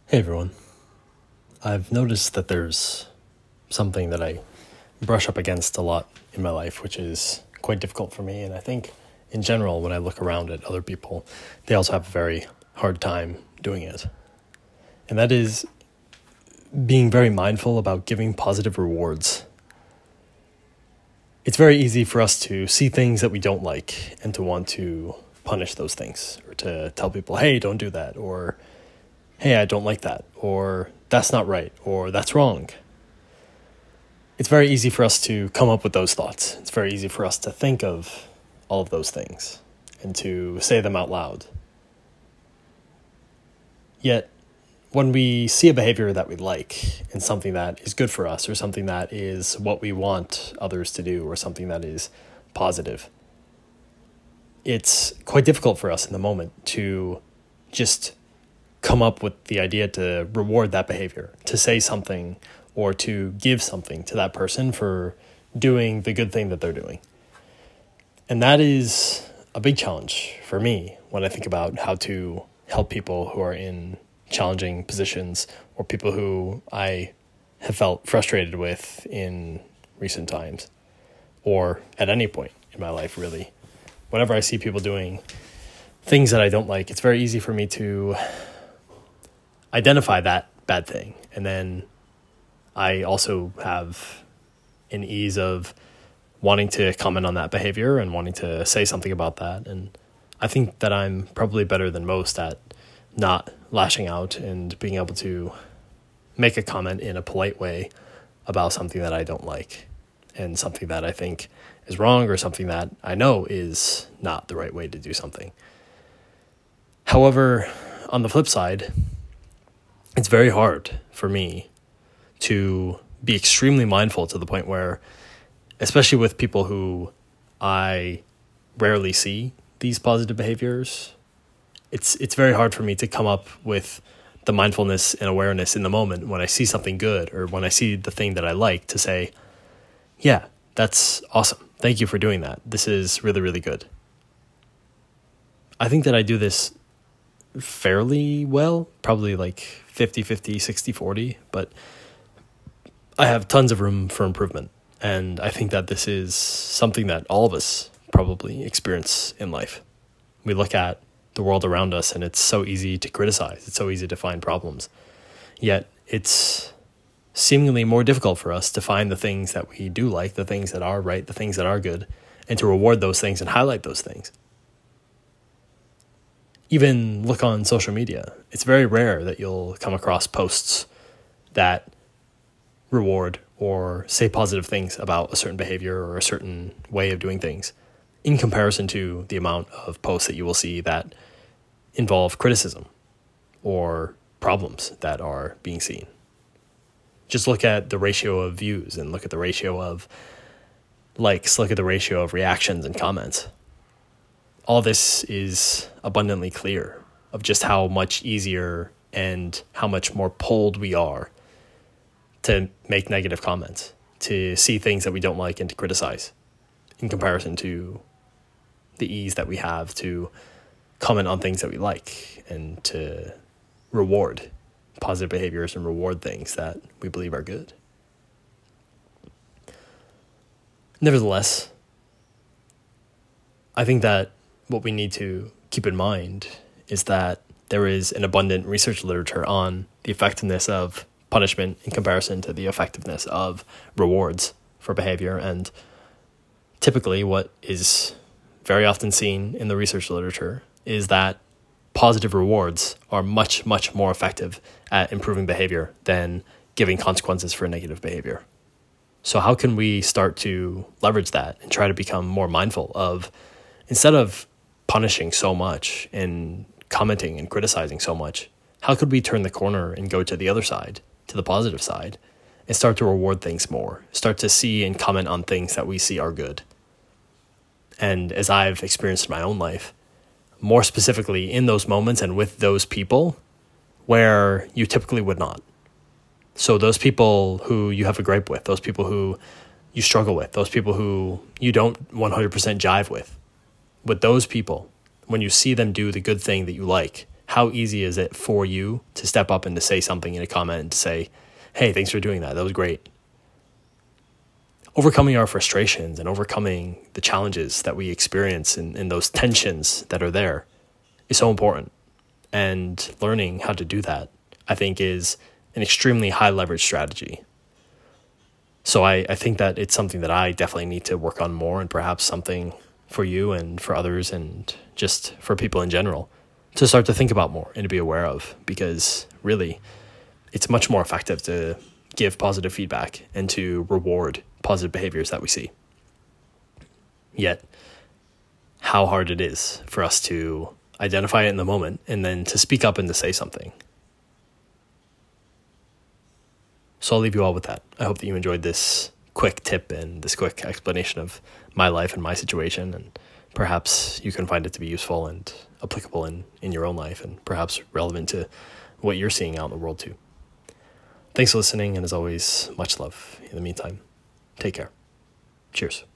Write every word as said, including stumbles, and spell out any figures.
Hey everyone. I've noticed that there's something that I brush up against a lot in my life, which is quite difficult for me. And I think in general, when I look around at other people, they also have a very hard time doing it. And that is being very mindful about giving positive rewards. It's very easy for us to see things that we don't like and to want to punish those things, or to tell people, hey, don't do that, or hey, I don't like that, or that's not right, or that's wrong. It's very easy for us to come up with those thoughts. It's very easy for us to think of all of those things and to say them out loud. Yet, when we see a behavior that we like and something that is good for us, or something that is what we want others to do, or something that is positive, it's quite difficult for us in the moment to just come up with the idea to reward that behavior, to say something or to give something to that person for doing the good thing that they're doing. And that is a big challenge for me when I think about how to help people who are in challenging positions, or people who I have felt frustrated with in recent times, or at any point in my life, really. Whenever I see people doing things that I don't like, it's very easy for me to identify that bad thing. And then I also have an ease of wanting to comment on that behavior and wanting to say something about that. And I think that I'm probably better than most at not lashing out and being able to make a comment in a polite way about something that I don't like, and something that I think is wrong, or something that I know is not the right way to do something. However, on the flip side, it's very hard for me to be extremely mindful to the point where, especially with people who I rarely see these positive behaviors, it's it's very hard for me to come up with the mindfulness and awareness in the moment when I see something good, or when I see the thing that I like, to say, yeah, that's awesome. Thank you for doing that. This is really, really good. I think that I do this fairly well, probably like fifty-fifty, sixty-forty, but I have tons of room for improvement. And I think that this is something that all of us probably experience in life. We look at the world around us and it's so easy to criticize. It's so easy to find problems. Yet it's seemingly more difficult for us to find the things that we do like, the things that are right, the things that are good, and to reward those things and highlight those things. Even look on social media. It's very rare that you'll come across posts that reward or say positive things about a certain behavior or a certain way of doing things, in comparison to the amount of posts that you will see that involve criticism or problems that are being seen. Just look at the ratio of views, and look at the ratio of likes, look at the ratio of reactions and comments. All this is abundantly clear of just how much easier and how much more pulled we are to make negative comments, to see things that we don't like and to criticize, in comparison to the ease that we have to comment on things that we like and to reward positive behaviors and reward things that we believe are good. Nevertheless, I think that what we need to keep in mind is that there is an abundant research literature on the effectiveness of punishment in comparison to the effectiveness of rewards for behavior. And typically what is very often seen in the research literature is that positive rewards are much, much more effective at improving behavior than giving consequences for negative behavior. So how can we start to leverage that and try to become more mindful of, instead of punishing so much and commenting and criticizing so much, how could we turn the corner and go to the other side, to the positive side, and start to reward things more, start to see and comment on things that we see are good? And as I've experienced in my own life, more specifically in those moments and with those people where you typically would not. So those people who you have a gripe with, those people who you struggle with, those people who you don't one hundred percent jive with, with those people, when you see them do the good thing that you like How easy is it for you to step up and to say something in a comment and to say, hey, thanks for doing that. That was great. Overcoming our frustrations and overcoming the challenges that we experience and, and those tensions that are there is so important. And learning how to do that, I think, is an extremely high leverage strategy. So I, I think that it's something that I definitely need to work on more, and perhaps something for you and for others and just for people in general to start to think about more and to be aware of, because really it's much more effective to give positive feedback and to reward positive behaviors that we see. Yet, how hard it is for us to identify it in the moment and then to speak up and to say something. So I'll leave you all with that. I hope that you enjoyed this quick tip and this quick explanation of my life and my situation, and perhaps you can find it to be useful and applicable in, in your own life, and perhaps relevant to what you're seeing out in the world too. Thanks for listening, and as always, much love. In the meantime, take care. Cheers.